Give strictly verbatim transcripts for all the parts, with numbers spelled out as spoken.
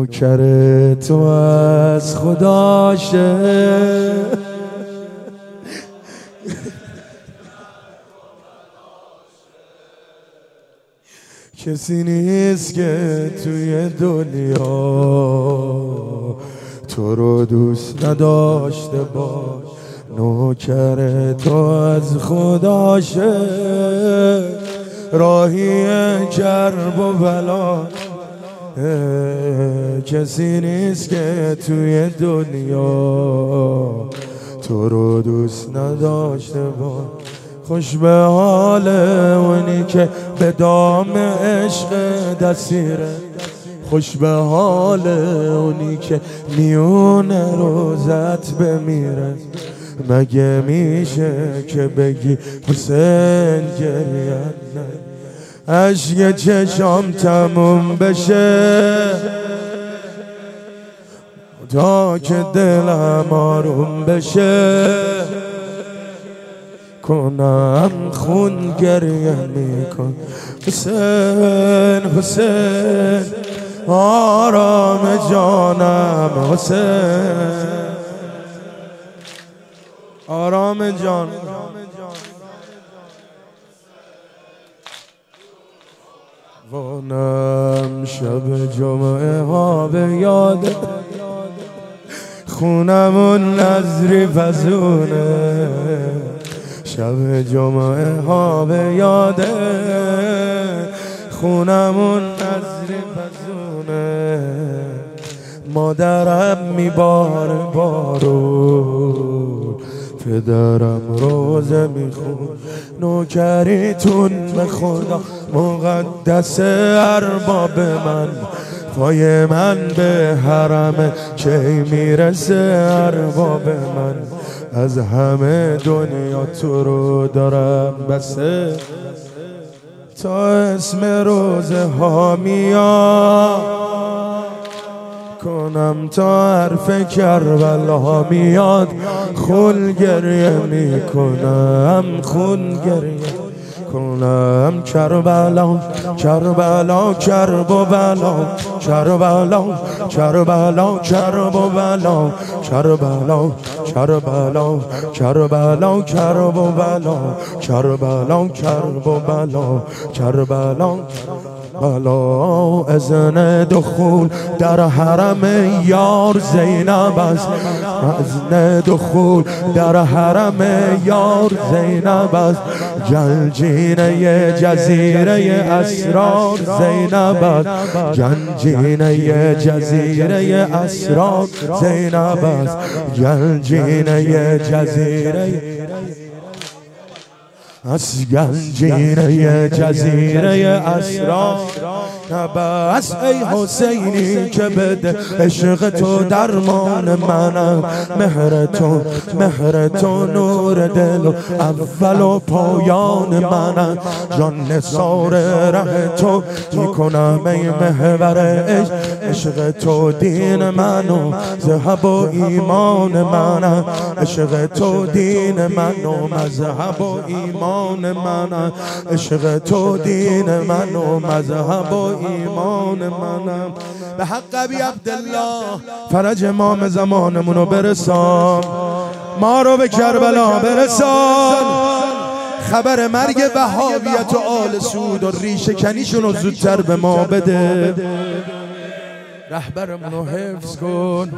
نوکر تو از خداشه کسی نیست که توی دنیا تو رو دوست نداشته باش نوکر تو از خداشه راهی کرب و بلا کسی نیست که توی دنیا تو رو دوست نداشته باش خوش به حال اونی که به دام عشق دستیره خوش به حال اونی که میون روزت بمیره مگه میشه که بگی حسین گریت نه عشق چشام تموم بشه تا که دلم آروم بشه کنم خون گریه میکن حسین حسین آرام جانم حسین آرام جان وانم شب جمعه ها به یاد خونمون نظری فزونه شب جمعه ها به یاده خونمون نظری فزونه مادرم میباره بارون پدرم روزه میخون نوکریتون به خدا مقدس ارباب من پای من به حرم کی میرسه ارباب من از همه دنیا تو رو دارم بسه تا اسم روزه ها میاد کنم تا حرف کربلا میاد خون گریه میکنم خون گریه کنم کربلا کربلا کرب و بلا کربلا کربلا کرب و بلا کربلا کربلا کربلا کرب و بلا کربلا کرب و بلا کربلا بلا اذن دخول در حرم یار زینب است اذن دخول در حرم یار زینب است گنجینه جزیره اسرار زینب است گنجینه جزیره اسرار زینب است گنجینه جزیره از گنجینه جزیره اسرار نبس ای حسینی که بده عشق تو درمان منم مهر تو مهر تو نور دل و اول و پایان منم جان نثار ره تو میکنم ای محور عشق عشق تو دین من و ذهب و ایمان منم عشق تو دین من و مذهب و ایمان منم عشق تو دین من و مذهب و ایمان منم به حق ابی عبدالله فرج امام زمانمونو برسان ما رو به کربلا برسان خبر مرگ وهابیت و آل سود و ریشه کنیشونو زودتر به ما بده رهبرمونو حفظ کن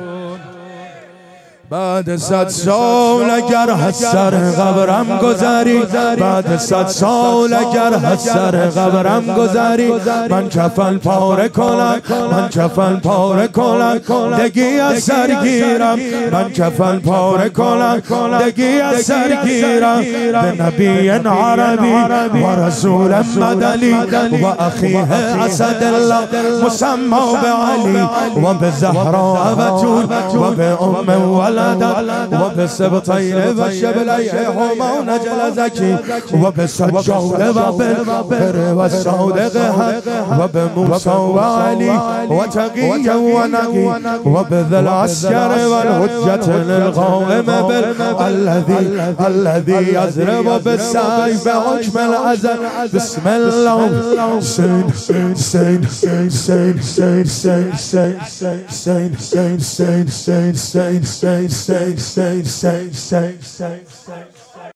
بعد صد سال اگر از سر قبرم گذری بعد صد سال اگر از سر قبرم گذری من کفن پاره کنم من کفن پاره کنم دگی از سر گیرم من کفن پاره کنم دگی از سر گیرم به نبی عربی و رسول مدنی و اخیه اسد الله مسمى به علی و به زهرا بتول و به ام ولد ولدا وبسبطين وشبلي حما نجل زكي وبسجود وبالبر والصادق وبموسى وعلي وتقي ونقي وبذا العسكر والحجة للقائم الذي الذي يضرب بالسيف حكم الأزل بسم الله سين سين سين سين سين سين سين سين سين سين سين سين سين سين سين سين سين سين سين